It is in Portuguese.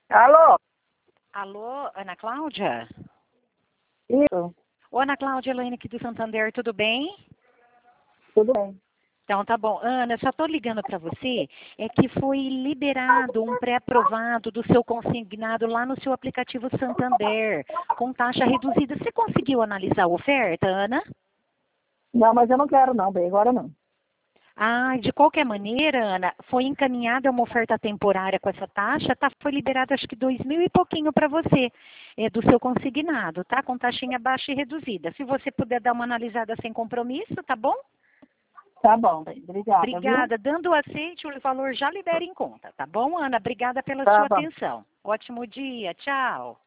Alô? Alô, Ana Cláudia? Isso, Ô, Ana Cláudia, Elaine aqui do Santander, tudo bem? tudo bem. Então tá bom. Ana, só estou ligando para você, é que foi liberado um pré-aprovado do seu consignado lá no seu aplicativo Santander, com taxa reduzida. Você conseguiu analisar a oferta, Ana? Não, mas eu não quero não, bem, agora não. Ah, de qualquer maneira, Ana, foi encaminhada uma oferta temporária com essa taxa, tá? Foi liberado acho que 2.000 e pouquinho para você, do seu consignado, tá? Com taxinha baixa e reduzida. Se você puder dar uma analisada sem compromisso, tá bom? Tá bom, bem, obrigada, viu? Obrigada. Dando o aceite, o valor já libera em conta, tá bom, Ana? Obrigada pela Tá sua bom. atenção. Ótimo dia. Tchau.